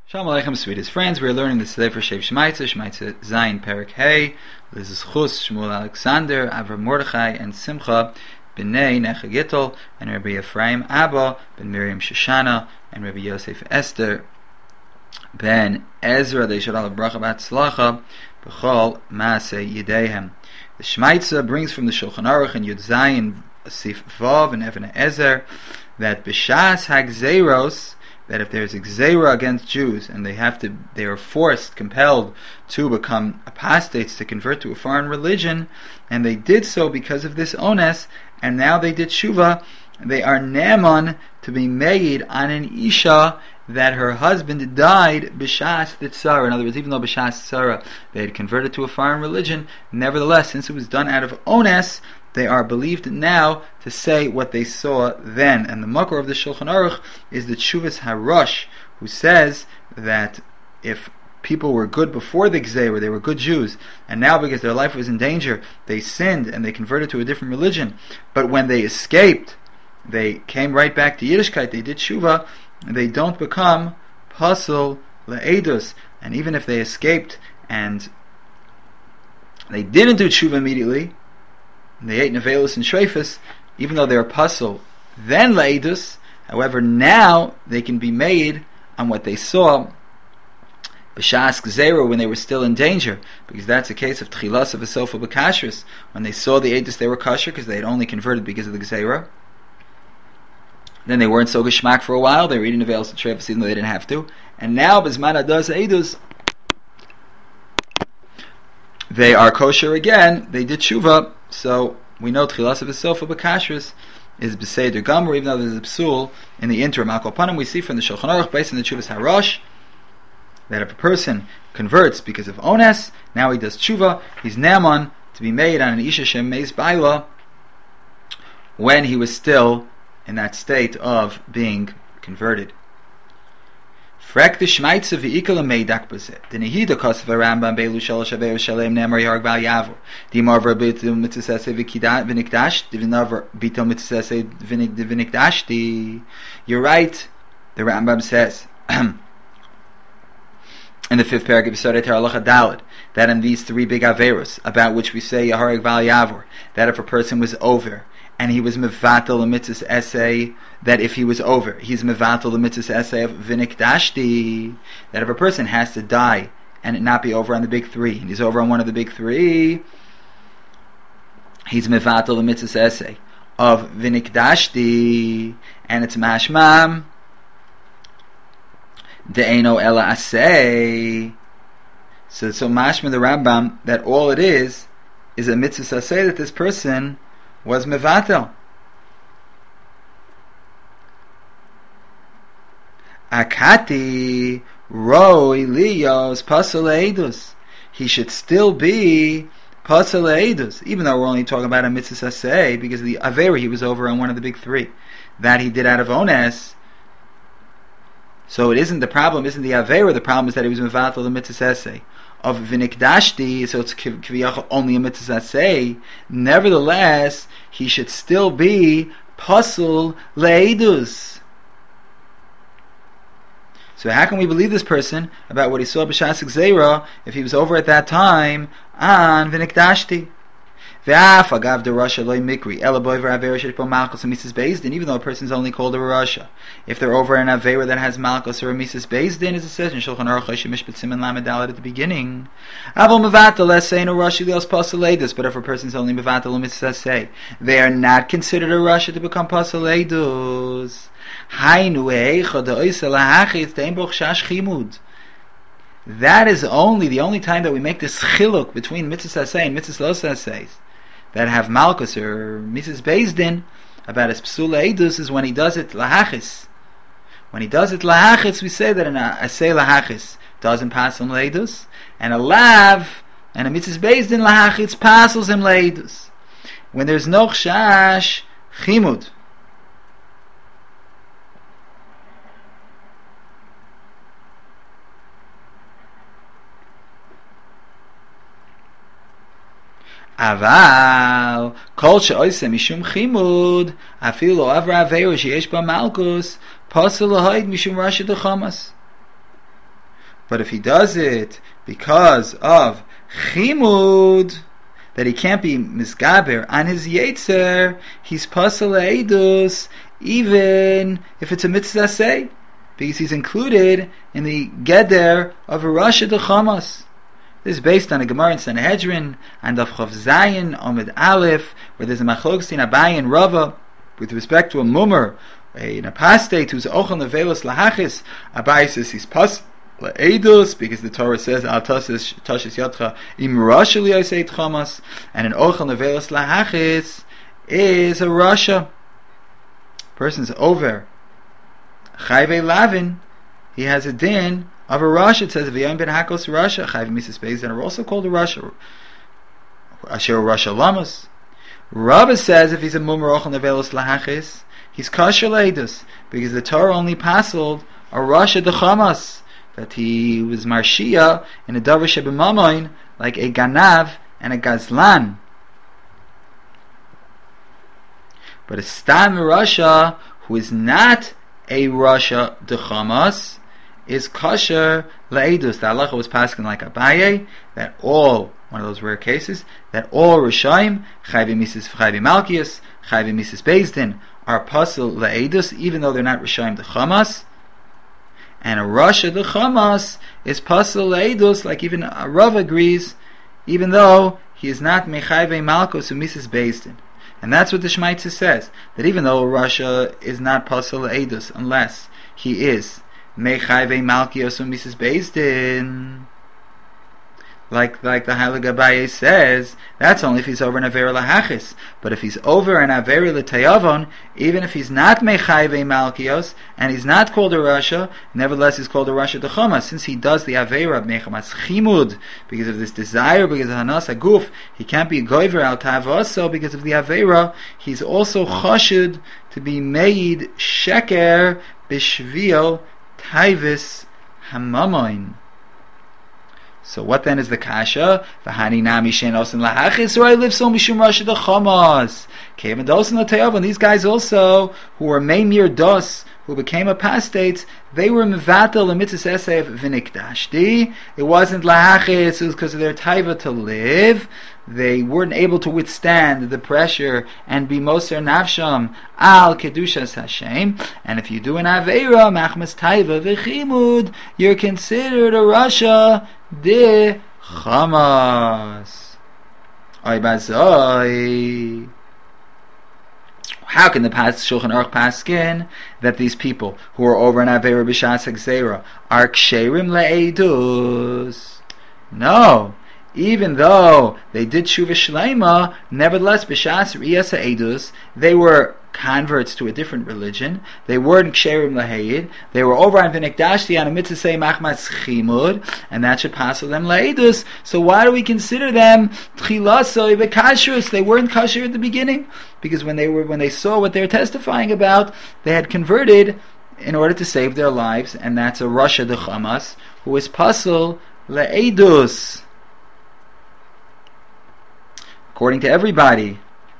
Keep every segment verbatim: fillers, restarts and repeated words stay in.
Shalom Aleichem, sweetest friends. We are learning this today for Shev Shemaitza, Shemaitza Zayin Perik Hey, Liz Chus, Shmuel Alexander, Avram Mordechai, and Simcha, B'nei Necha Gittel, and Rabbi Ephraim Abba, Ben Miriam Shoshana, and Rabbi Yosef Esther, Ben Ezra, they should all have bracha b'atzlacha, B'chol Maaseh Yideihem. The Shemaitza brings from the Shulchan Aruch and Yud Zayin, Sif Vav, and Even Ezer, that B'shas Hagzeros, that if there's a gzeira against Jews and they have to, they are forced, compelled to become apostates, to convert to a foreign religion, and they did so because of this ones, and now they did tshuva, they are neman to be made on an isha that her husband died b'shas tzara. In other words, even though b'shas tzara they had converted to a foreign religion, nevertheless, since it was done out of ones, they are believed now to say what they saw then. And the makor of the Shulchan Aruch is the Tshuvas Harosh, who says that if people were good before the Gzeira, they were good Jews, and now because their life was in danger, they sinned and they converted to a different religion. But when they escaped, they came right back to Yiddishkeit, they did Tshuva, and they don't become Pasul Le'edus. And even if they escaped and they didn't do Tshuva immediately, they ate nevelus and shreifus, even though they were puzzle, then leidus. However, now they can be made on what they saw b'shas gzeira when they were still in danger, because that's a case of tchilas of a sofa b'kashrus. When they saw the edus, they were kasher because they had only converted because of the gzeira. Then they weren't so geshmak for a while. They were eating nevelus and shreifus even though they didn't have to. And now b'zman adas edus, they are kosher again. They did tshuva. So we know Tchilas of Sofa B'Kashrus is B'Seder Gamur, even though there's a Psul in the interim. Al Kol Panim, we see from the Shulchan Aruch, based on the Tshuvas Harosh, that if a person converts because of ones, now he does tshuva, he's naman to be made on an Isha Shem Meis Baila when he was still in that state of being converted. Frek the Shmaitza v'ikal ameidak b'zeh. The Nehida kosev Rambam beilu shalosh avei v'shalem nemar yarg bal yavur. The marver bitul mitzaseh v'nikdash. The marver bitul mitzaseh v'nikdash. You're right. The Rambam says in the fifth paragraph of Yisodei Torah Halacha Daled that in these three big averos about which we say yahareg bal yavur, that if a person was over and he was mevatel the mitzvah's essay, that if he was over, he's mevatel the mitzvah's essay of vinikdashti, that if a person has to die and it not be over on the big three, and he's over on one of the big three, he's mevatel the mitzvah's essay of vinikdashti, and it's mashmam de'eno ela asay. So, so mashma the Rambam that all it is is a mitzvah asay that this person was mevatel. Akati roi liyos pasal eidus. He should still be pasal eidus, even though we're only talking about a mitzvah asay, because the avera he was over on one of the big three that he did out of ones. So it isn't the problem, isn't the avera. The problem is that he was mevatel the mitzvah asay of vinikdashti, so it's kiviyach only a mitzvah asay. Nevertheless, he should still be pasul leidus. So how can we believe this person about what he saw b'shas gzeira if he was over at that time on vinikdashti? Ve'af agav de Rasha loy mikri ela boy v'avera sheipo malchus and mises bezdin. Even though a person's only called a Rasha, if they're over an avera that has malchus or a mises bezdin, as it says in Shulchan Aruch Mishpat Siman Lamed Dalet at the beginning, avol mevatel let's say no Rashi lios pasaledus. But if a person's only mevatel a mises say, they are not considered a Rasha to become pasaledus. That is only the only time that we make this chiluk between mitzvah asay and mitzvah los asays that have malchus or mitzvah bezdin about his psula edus is when he does it lahachis. When he does it lahachis, we say that an asay lahachis doesn't pass him leidus, and a lav and a mitzvah bezdin lahachis passes him leidus. When there's no chash chimud. Aval kol she'oise mishum chimud afilu avra averu sheyesh ba malkus pasel lahaid mishum rasha dechamas. But if he does it because of chimud, that he can't be misgaber on his yetzer, he's pasal le'edus, even if it's a mitzvah say, because he's included in the geder of a rasha dechamas. This is based on a Gemara in Sanhedrin and of Chav Zayin Omid Aleph, where there's a machlokes in Abaye and Rava with respect to a mummer, an apostate who's ochel nevelos lahachis. Abaye says he's pas le'edus because the Torah says al tashes yadcha im rasha liyosei tchamas, and an ochel nevelos lahachis is a rasha. Person's over chayve lavin, he has a din of a rasha. It says v'yam ben hakos rasha chayv misas beis, and are also called a rasha. Asher rasha lamas. Rava says if he's a mummer ochel nevelos lahachis, he's kasher leidus because the Torah only pasoled a rasha dechamas, that he was marshia in a davar shebemamoin like a ganav and a gazlan. But a stam rasha who is not a rasha dechamas is kosher le'edus. The halacha was passing like Abaye, that all, one of those rare cases, that all Rishaim, Chayvi Mises Chayvi Malkius, Chayvi Mises Bezdin, are pasul le'edus, even though they're not Rishaim dechamas. And a rasha dechamas is pasul le'edus, like even a Rav agrees, even though he is not Mechayvi Malkos or Mises Bezdin. And that's what the Shmaitza says, that even though a rasha is not pasul le'edus, unless he is Mechayve Malkios Mises Bezdin, like like the Heilig Abaye says, that's only if he's over an Avera Lahachis. But if he's over an Avera L'Tayavon, even if he's not Mechayve Malkios and he's not called a rasha, nevertheless he's called a rasha Dechama, since he does the Avera of Mechamas Chimud because of this desire, because of Hanas Aguf. He can't be Goiver Al Tavoso because of the Avera. He's also chashud to be made Sheker Bishvil Taivis Hamamoin. So what then is the kasha? V'hani nami shein osin lahachis, or I live so mishum rasha dechamas. Kevin dosin l'tayavon. These guys also, who were meimir dos, who became apostates, they were mevatel the mitzvah essay of v'nikdashti. It wasn't lahachis, it was because of their taiva to live. They weren't able to withstand the pressure and be moser nafsham al kedushas Hashem. And if you do an aveira machmas taiva v'chimud, you're considered a rasha de chamas. Oy bazoi. How can the pas Shulchan Aruch paskin that these people who are over an aveira b'shas hagzera are ksherim le'edus? No. Even though they did Shuvah Shleima, nevertheless, B'shas Riyas HaEdus, they were converts to a different religion. They weren't Ksherim Lahayid. They were over on V'nikdashti on a mitzvah say Machmas Chimud, and that should pass them Laedus. So why do we consider them Tchilasoi V'kashrus? They weren't kasher at the beginning, because when they were when they saw what they were testifying about, they had converted in order to save their lives, and that's a rasha dechamas who is pasul Laedus. According to everybody.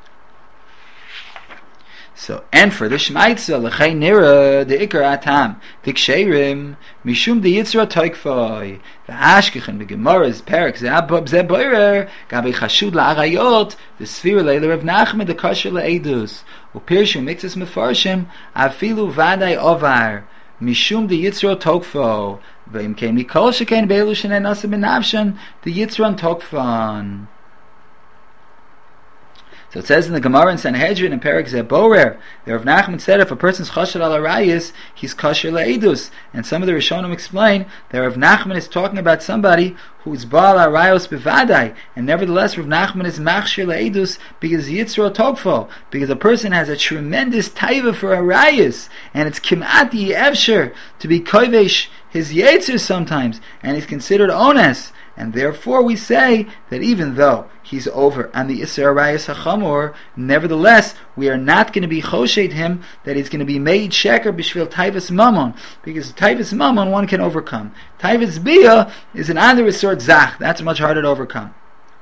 So, and for the Shmaitza, l'chei nira, the ikar atam, tiksherim, mishum de yitzra toikfoi, v'ashkechen, b'gemoras, perak, ze'abab, ze'boirer, gabi chashud la'arayot, the sfira le'le Rav Nachman, the kosher le'edus, u'pirshu mixes mefarshim, afilu vadai ovar, mishum de yitzra tokfo, v'im kein mikol sheken be'elu shenen nasa benavshan, the yitzran tokfan. So it says in the Gemara in Sanhedrin in Perek Zeborer, the Rav Nachman said if a person's chasher al arayis, he's kasher le'edus. And some of the Rishonim explain that Rav Nachman is talking about somebody who's baal arayos bevadai, and nevertheless Rav Nachman is machshir le'edus because yitzro tokfo, because a person has a tremendous taiva for arayis, and it's kimati evsher to be kovesh his yetzer sometimes, and he's considered ones. And therefore we say that even though he's over on the Isser Arayas HaChamor, nevertheless, we are not going to be choshed him that he's going to be made sheker b'shvil Taivas Mammon, because Taivas Mammon one can overcome. Taivas Bia is an other sort zach, that's much harder to overcome.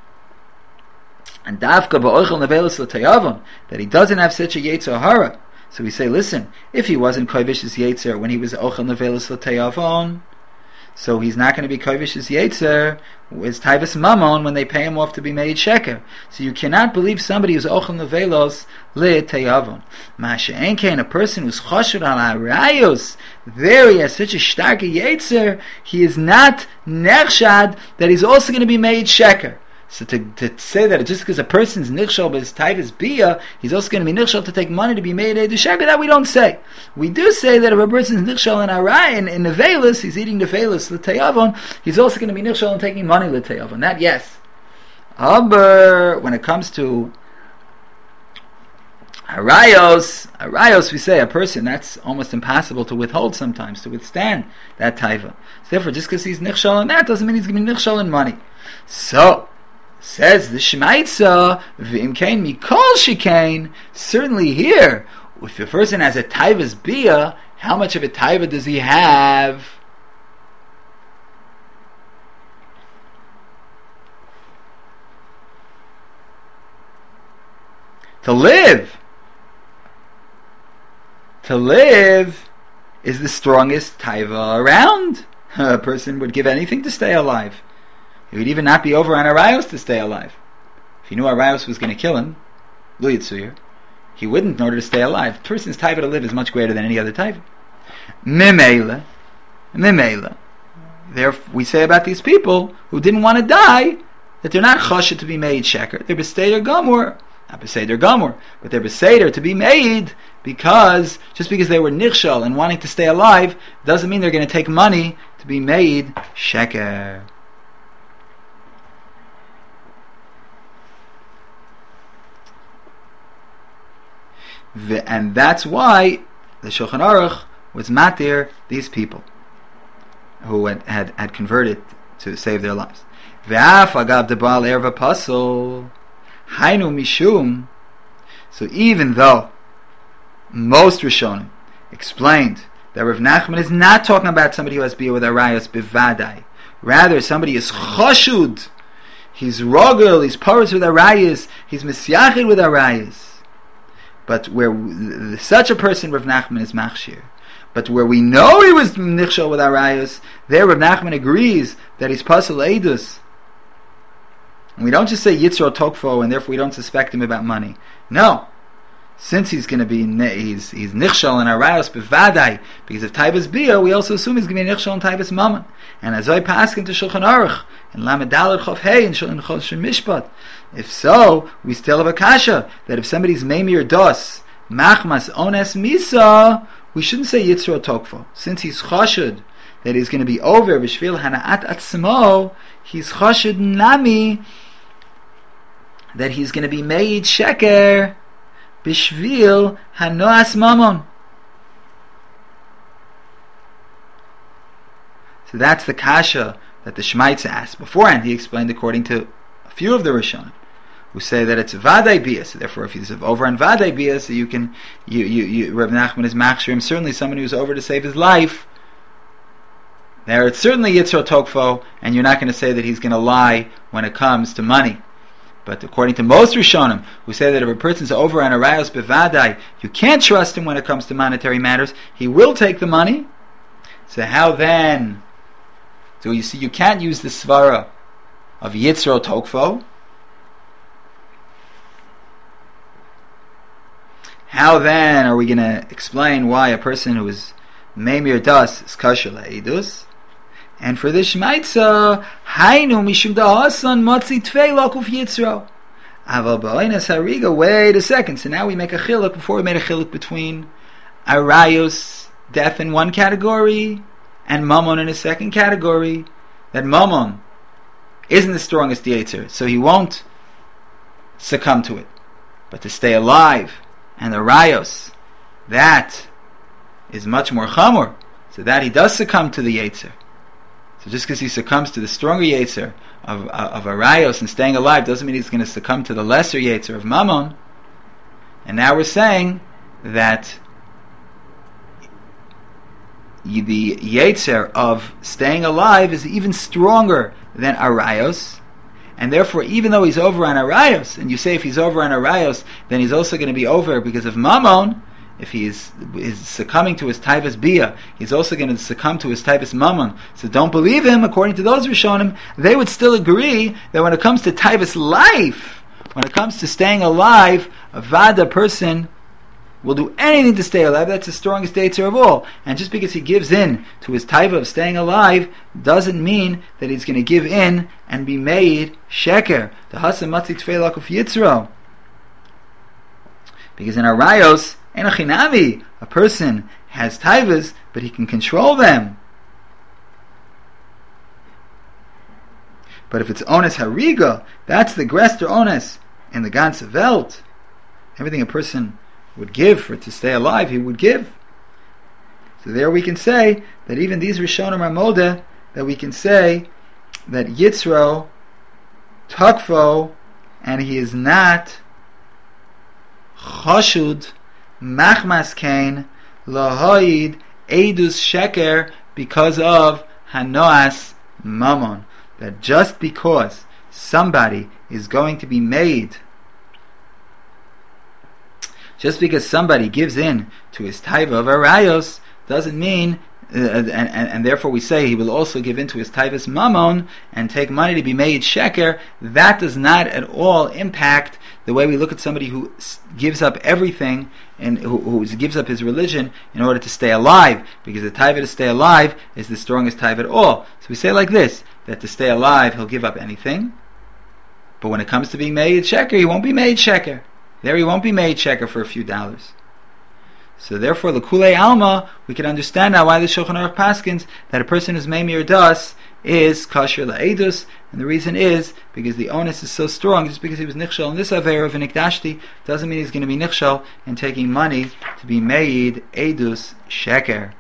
And Davka ba'oichel nevelos l'tayavon, that he doesn't have such a Yetzer Hara. So we say, listen, if he wasn't kovish his Yetzer when he was ochel nevelos l'tayavon, so he's not going to be kovish as Yetzer with Taivas Mammon when they pay him off to be made sheker. So you cannot believe somebody who's ochel nevelos le teyavon. Masha enkein, a person who's choshed al arayos, there he has such a stark Yetzer, he is not nechshad that he's also going to be made sheker. So to, to say that just because a person's nichshal but his taivas bia, he's also going to be nichshal to take money to be made a sheker, that we don't say. We do say that if a person's nichshal in aray, in, in nevelis, he's eating nevelis l'teyavon, he's also going to be nichshal in taking money l'teyavon. That yes. Aber when it comes to arayos, arayos, we say a person, that's almost impossible to withhold sometimes, to withstand that taiva. So therefore, just because he's nichshal in that doesn't mean he's going to be nichshal in money. So, says the Shemaitza, v'imkein mikol shikein, certainly here, if a person has a taivas bia, how much of a taiva does he have? To live. To live is the strongest taiva around. A person would give anything to stay alive. He would even not be over on Arayos to stay alive. If he knew Arayos was going to kill him, Lu Yitzuyah, he wouldn't in order to stay alive. The person's taiva to live is much greater than any other taiva. Mimela, mimela. There we say about these people who didn't want to die that they're not choshet to be made sheker. They're beseder gamur, not beseder gamur, but they're beseder to be made because just because they were nichshal and wanting to stay alive doesn't mean they're going to take money to be made sheker. And that's why the Shulchan Aruch was matir these people who had, had, had converted to save their lives. Ve'af agav debal erva pasol hainu mishum. So even though most Rishonim explained that Rav Nachman is not talking about somebody who has bia with arayos bivadai, rather somebody is choshud, he's rogel, he's porous with arayos, he's misyachid with arayos. But where such a person, Rav Nachman, is machshir. But where we know he was nichshal with arayos, there Rav Nachman agrees that he's pasal eidus. And we don't just say yitzro tokfo, and therefore we don't suspect him about money. No, since he's going to be he's he's nichshal in arayos bevadai because of taivas bia, we also assume he's going to be nichshal in taivas mammon. And as I pass into Shulchan Aruch and Lamed Daled Chof Hey and Shulchan Mishpat. If so, we still have a kasha that if somebody's meimir dos machmas ones misa, we shouldn't say yitzro tokfo. Since he's chashud that he's going to be over b'shvil hanaat atzmo, he's chashud nami that he's going to be made sheker b'shvil hanoas mamon. So that's the kasha that the Shemaitza asked. Beforehand, he explained according to a few of the Rishonim who say that it's Vadai Bia. So therefore, if he's over on Vadai Bia, so you can, you, you, you, Rav Nachman is machshirim, certainly someone who's over to save his life. There, it's certainly Yitzro Tokfo, and you're not going to say that he's going to lie when it comes to money. But according to most Rishonim, who say that if a person's over on Arayos Bevadai, you can't trust him when it comes to monetary matters, he will take the money. So how then? So you see, you can't use the svara of Yitzro Tokfo. How then are we going to explain why a person who is Meimir Das is Kasher Le'edus? And for the Shemaitza, Hainu Mishum Da'asan Motzi Tvei Lokuf Yitzro. Aval Ba'oinas Hariga, wait a second. So now we make a chiluk, before we made a chiluk between Arayos, death in one category, and Mammon in a second category, that Mammon isn't the strongest Yetzer, so he won't succumb to it. But to stay alive, and the Rayos, that is much more Chamor, so that he does succumb to the Yetzer. So just because he succumbs to the stronger Yetzer of, of Arayos and staying alive doesn't mean he's going to succumb to the lesser Yetzer of Mammon. And now we're saying that the Yetzer of staying alive is even stronger than Arayos, and therefore even though he's over on Arayos, and you say if he's over on Arayos then he's also going to be over because of Mammon, if he is, is succumbing to his taivas bia, he's also going to succumb to his taivas mammon. So don't believe him. According to those Rishonim, they would still agree that when it comes to taivas life, when it comes to staying alive, a vada person will do anything to stay alive. That's the strongest dater of all. And just because he gives in to his taiva of staying alive doesn't mean that he's going to give in and be made sheker. The hasam matzik tfeilak of yitzro. Because in Arayos, enochinami, a person has taivas, but he can control them. But if it's ones hariga, that's the grester ones in the ganze Welt. Everything a person would give for it to stay alive, he would give. So there we can say that even these Rishonim are moda, that we can say that Yitzro, Takfo, and he is not Chashud, Machmas Kain, Lahoid, Eidus Sheker, because of Hanoas Mammon. That just because somebody is going to be made, just because somebody gives in to his taiva of arayos, doesn't mean, uh, and, and, and therefore we say he will also give in to his taivas mammon and take money to be made sheker. That does not at all impact the way we look at somebody who gives up everything and who, who gives up his religion in order to stay alive, because the taiva to stay alive is the strongest taiva at all. So we say like this, that to stay alive he'll give up anything, but when it comes to being made sheker, he won't be made sheker. There he won't be made sheker for a few dollars. So therefore, l'kulei alma, we can understand now why the Shulchan Aruch paskins that a person who's meimir das is kasher la'edus, and the reason is because the onus is so strong. Just because he was nichshel in this aver of an ikdashti doesn't mean he's going to be nichshel in taking money to be made edus sheker.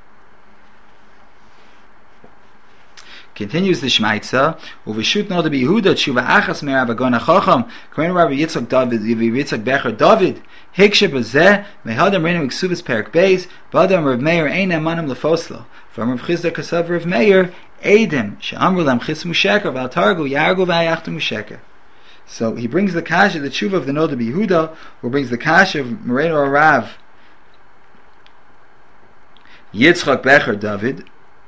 Continues the Shmaitza, Uveshut no de Yehuda tshuva achas mer avagon achacham, Kohen Rabbi Yitzchak David, Yitzchak Becher David, Hikshe bezeh, mehadam reinu iksuvas perik beis, vadam Rav Meir ein emanim lefoslo. From Rav Chizda Kasav Rav Meir, Eidim she'amru lam chismu sheker val targu yargu v'ayachtu musheker. So he brings the kasha, the tshuva of the Noda Yehuda, or brings the kasha of Moreno Rav Yitzchak Becher David.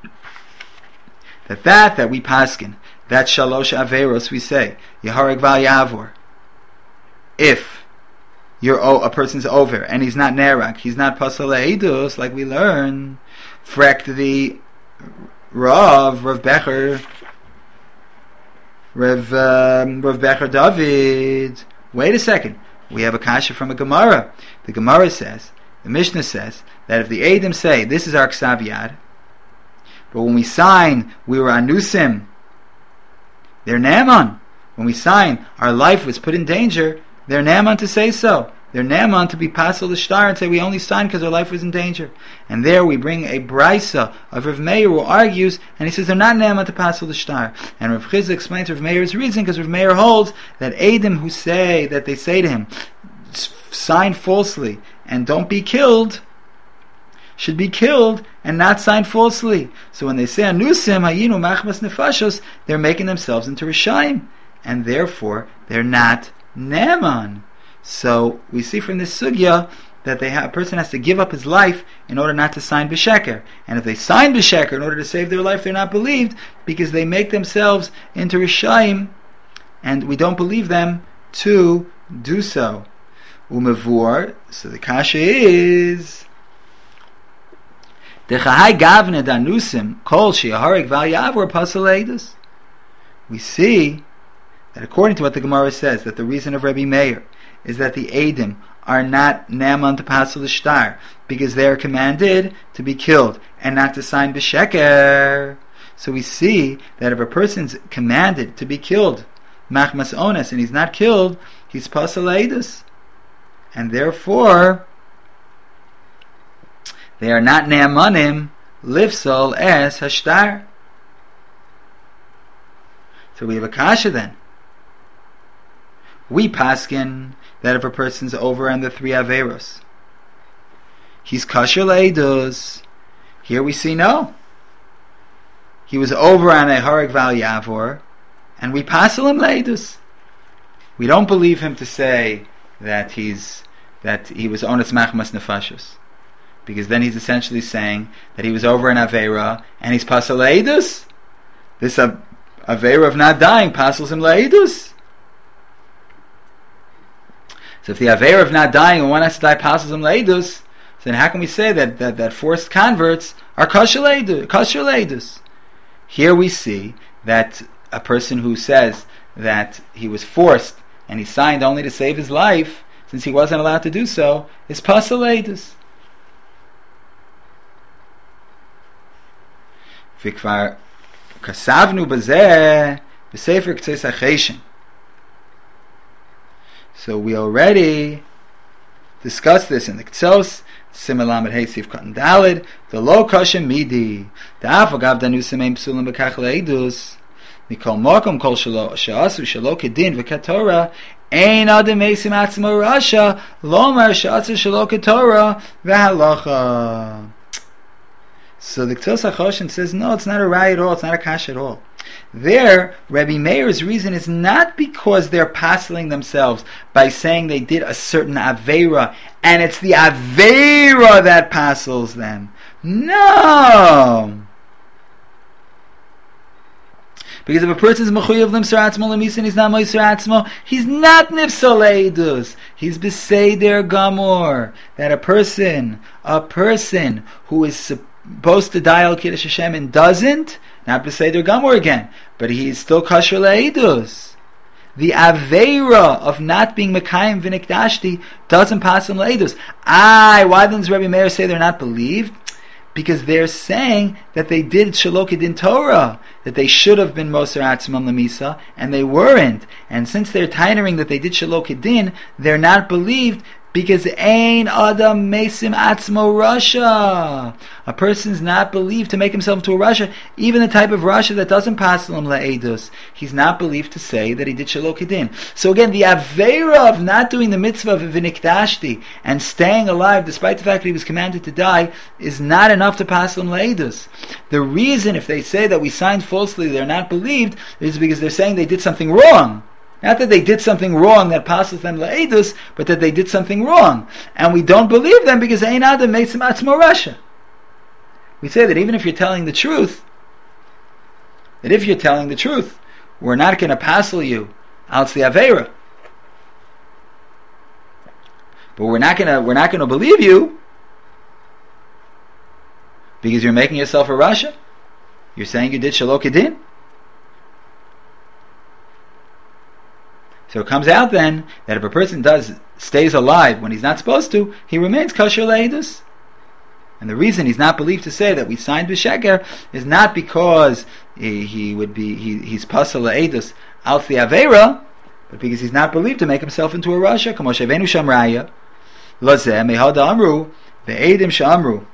That that that we paskin, that shalosh averos we say, Yehareg val yavor. If you're a person's over and he's not nerak, he's not pasal le'edus, like we learn, frekt the Rav, Rav Becher, Rav, um, Rav Becher David. Wait a second, we have a kasha from a Gemara. The Gemara says, the Mishnah says, that if the Eidim say, this is our ksav yad, but when we sign, we were anusim. They're naman. When we sign, our life was put in danger. They're naman to say so. They're naman to be pasal the shtar and say we only signed because our life was in danger. And there we bring a brisa of Rav Meir who argues, and he says they're not naman to pasal the shtar. And Rav Chizda explains Rav Meir's reason, because Rav Meir holds that Eidim who say that they say to him, sign falsely and don't be killed, should be killed and not signed falsely. So when they say anusim hayinu machmas nefashos, they're making themselves into rishayim, and therefore they're not neman. So we see from this sugya that they have, a person has to give up his life in order not to sign b'sheker. And if they sign b'sheker in order to save their life, they're not believed because they make themselves into rishayim, and we don't believe them to do so. Umevur. So the kasha is. We see that according to what the Gemara says, that the reason of Rabbi Meir is that the Eidim are not naman to pasal shtar because they are commanded to be killed and not to sign b'sheker. So we see that if a person's commanded to be killed, machmas ones, and he's not killed, he's pasal eidus, and therefore they are not ne'amanim lifsol es hashtar. So we have a kasha then. We paskin that if a person's over on the three averos, he's kasher leidus. Here we see no. He was over on a harag val yavor, and we pasel him leidus. We don't believe him to say that he's that he was ones machmas nefashos, because then he's essentially saying that he was over an avera and he's pasal leidus. This uh, avera of not dying pasals him leidus. So if the avera of not dying and one has to die pasals him leidus, then how can we say that that, that forced converts are kosher leidus? Here we see that a person who says that he was forced and he signed only to save his life, since he wasn't allowed to do so, is pasal leidus. Vikvar kasavnu bazeh b'sefer k'tzes ha'cheshen. So we already discussed this in the K'tzos, Simelamed Hey Sif Katan Dalid, the Lo Kashem Midi, the Afagav Danu Semeim Psulim B'kach Leidus, Mikol Mokom Kol Shalo Sha'asu Shalo Kedin V'Katorah, Ein Adam Meisim Atzmo Rasha, Lomar Sha'asu Shalo Ketorah V'Halacha. So the K'tzos HaChoshen says, no, it's not a raya at all, it's not a kash at all. There, Rabbi Meir's reason is not because they're pasling themselves by saying they did a certain Aveira, and it's the Aveira that pasels them. No! Because if a person is mechuyev limser atzmo lemisa and he's not moiser atzmo, he's not nifsal leidus. He's beseder gamor. That a person, a person who is supposed to die al kiddush Hashem and doesn't, not beseder gamor again, but he's still kosher leidus. The aveira of not being mekayim v'nikdashti doesn't pass him leidus. Aye, why does Rabbi Meir say they're not believed? Because they're saying that they did Shelo Kedin Torah, that they should have been Moser Atzmam Lemisa, and they weren't. And since they're tiring that they did Shelo Kedin, they're not believed because Ein Adam Mesim Atzmo Rasha. A person's not believed to make himself into a Rasha, even the type of Rasha that doesn't pass him La'edus. He's not believed to say that he did Shelo Kedin. So again, the Aveira of not doing the mitzvah of V'nikdashti and staying alive despite the fact that he was commanded to die is not enough to pass him La'edus. The reason, if they say that we signed falsely, they're not believed, is because they're saying they did something wrong. Not that they did something wrong that passes them la'edus, but that they did something wrong. And we don't believe them because Ein Adam Meisim Atzmo Rasha. We say that even if you're telling the truth, that if you're telling the truth, we're not going to passel you out the Aveira. But we're not going to we're not going to believe you because you're making yourself a Rasha. You're saying you did Shelo Kedin. So it comes out then that if a person does stays alive when he's not supposed to, he remains kosher leidus. And the reason he's not believed to say that we signed b'sheker is not because he, he would be he, he's pasal leidus out the avera, but because he's not believed to make himself into a rasha. Kamo shevenu shamraya lazeh mehad amru ve'edim shamru.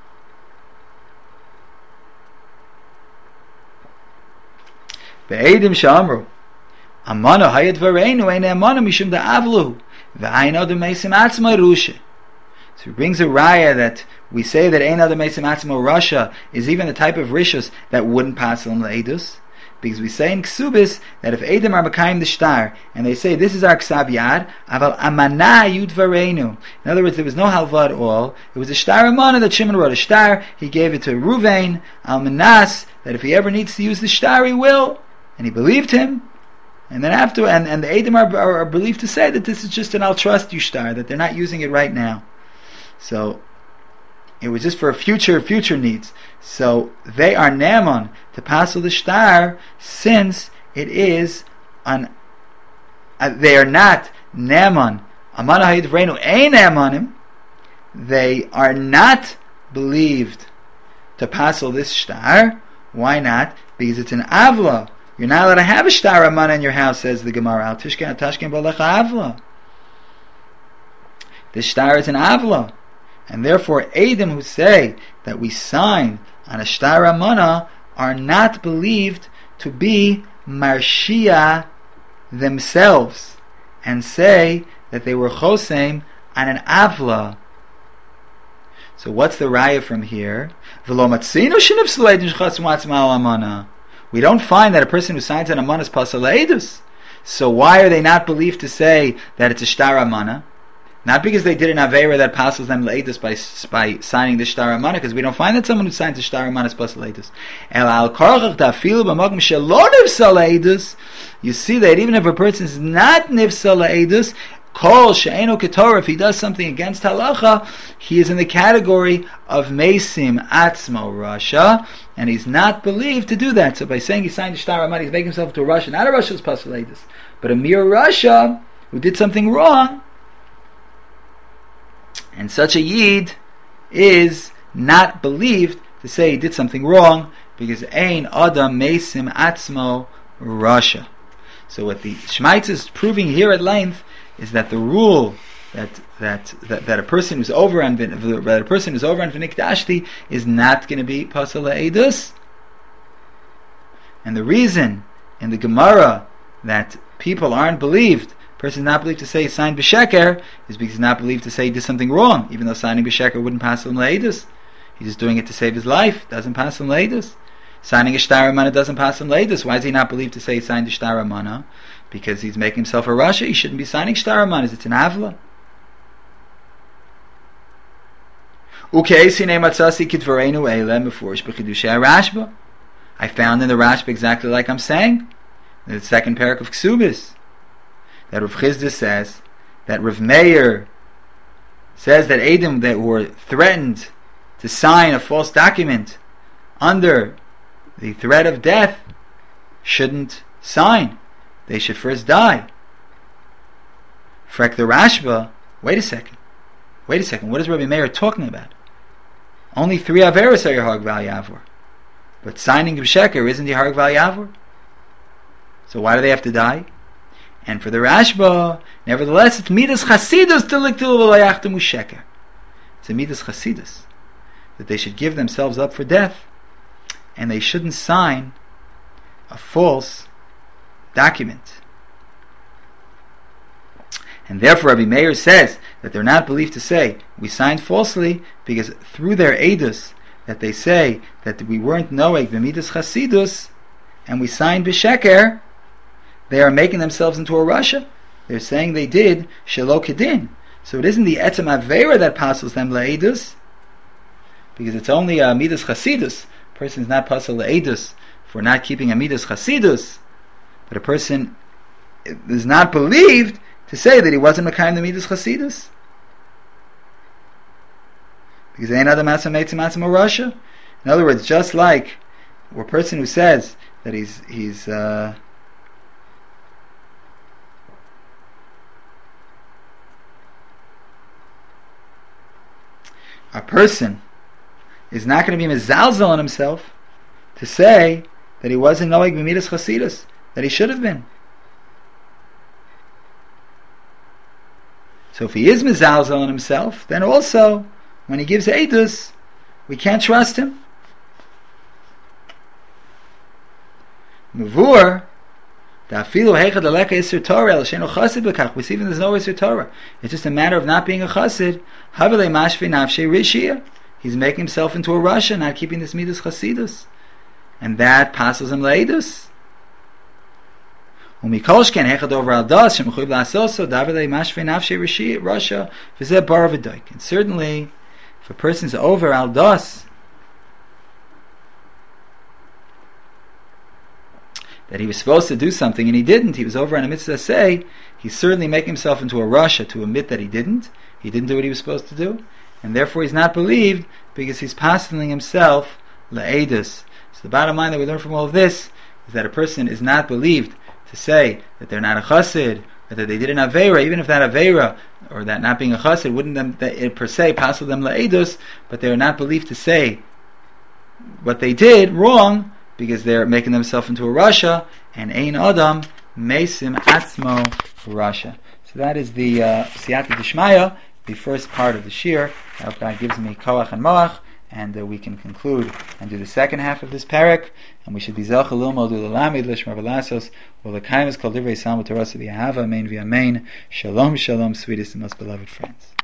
Ve'edim shamru. Amana hayat vareinu ein amana mishum da'avlu v'ayin adam meisim atzma rusha. So he brings a raya that we say that ein adam meisim atzma rasha is even the type of rishus that wouldn't pass on leidus, because we say in Ksubis that if Edom are Makayim the Shtar and they say this is our Ksav Yad, aval amana yud vareinu. In other words, there was no halva at all. It was a Shtar amana that Shimon wrote a Shtar. He gave it to Ruvain al Manas that if he ever needs to use the Shtar he will, and he believed him. And then after, and, and the Edom are, are, are believed to say that this is just an I'll trust you Shtar, that they're not using it right now. So it was just for future future needs. So they are Naaman to pass the Shtar, since it is on. Uh, they are not Naaman. Amana Hayid Vreinu ein Naamanim. They are not believed to pass this Shtar. Why not? Because it's an Avla. You're not allowed to have a Shtar Amana in your house, says the Gemara. Al Tishkan Tashkin Balecha Avla. The Shtar is an Avla. And therefore, Edom who say that we sign on a Shtar Amana are not believed to be Marshia themselves, and say that they were Chosem on an Avla. So what's the raya from here? We don't find that a person who signs an Amana is Pasal Eidus. So why are they not believed to say that it's a Shtar Amana? Not because they did an Aveira that passes them Leidus by, by signing the Shtar Amana, because we don't find that someone who signs the Shtar Amana is plus Leidus. El al Karchach Dafilu B'Magam Shelo Nifsa Leidus. You see that even if a person is not Nifsa Leidus, Kol She'eno Ketorah, if he does something against halacha, he is in the category of Mesim Atzmo Rasha, and he's not believed to do that. So by saying he signed the Shtar Amana, he's making himself into a Rasha. Not a Rasha who's plus Leidus, but a mere Rasha who did something wrong. And such a Yid is not believed to say he did something wrong, because Ein Adam Mesim Atzmo Rasha. So what the Shmaitz is proving here at length is that the rule that that that, that a person who's over on that a person who's over on V'nikdashti is not going to be Pasal Eidus. And the reason in the Gemara that people aren't believed, a person is not believed to say he signed b'sheker, is because he's not believed to say he did something wrong, even though signing b'sheker wouldn't pass him leidus. He's just doing it to save his life, doesn't pass him leidus. Signing a shtar amana doesn't pass him leidus. Why is he not believed to say he signed a shtar amana? Because he's making himself a rasha. He shouldn't be signing shtar amanas. It's an avla. I found in the Rashba exactly like I'm saying, in the second parak of Ksubis, that Rav Chisda says that Rav Meir says that Edom that were threatened to sign a false document under the threat of death shouldn't sign. They should first die. Frek the Rashba, wait a second. Wait a second, what is Rabbi Meir talking about? Only three Averos are Yerhag Val Yavor. But signing B'Sheker isn't Yerhag Val Yavor. So why do they have to die? And for the Rashba, nevertheless, it's Midas Chasidus to Liktil V'Layachtem U'Sheker. It's a Midas Chasidus, that they should give themselves up for death, and they shouldn't sign a false document. And therefore Rabbi Meir says that they're not believed to say, we signed falsely, because through their edus, that they say that we weren't knowing b'midas chasidus, and we signed b'sheker, they are making themselves into a rasha. They're saying they did shelo kedin. So it isn't the etzem avera that passes them le'edus, because it's only a midas chasidus. A person is not pasal le'edus for not keeping a midas chasidus, but a person is not believed to say that he wasn't Mekayim the Midas Chasidus. Because ain't other matzah meitzim matzah Rasha. In other words, just like a person who says that he's he's uh, a person is not going to be mezalzel on himself to say that he wasn't knowing Midas Chasidus, that he should have been. So if he is mezalzel on himself, then also, when he gives Eidus, we can't trust him. Mavur, da'afilu heichad aleka isur Torah, el she'eno chasid b'kach, we see even there's no isur Torah. It's just a matter of not being a chasid. Havele mashvi nafshei rishia. He's making himself into a rasha, not keeping this midas chasidus. And that passes him le'edus. And certainly, if a person's over al das, that he was supposed to do something and he didn't, he was over on a mitzvah say, he's certainly making himself into a rasha to admit that he didn't, he didn't do what he was supposed to do, and therefore he's not believed because he's passing himself le'edus. So the bottom line that we learn from all of this is that a person is not believed to say that they're not a chassid, or that they did an aveira, even if that aveira, or that not being a chassid, wouldn't them, that it per se pass them la'edus, but they are not believed to say what they did wrong, because they're making themselves into a rasha, and ein adam mesim atzmo rasha. So that is the uh, siyata d'shmaya, the first part of the shir. I hope God gives me koach and moach, and uh, we can conclude and do the second half of this parak, and we should be zelcha lilmod u'lalamid lishmar v'lasos u'lekayim is called divrei salmo torah v'yahava amen v'amen. Shalom shalom, sweetest and most beloved friends.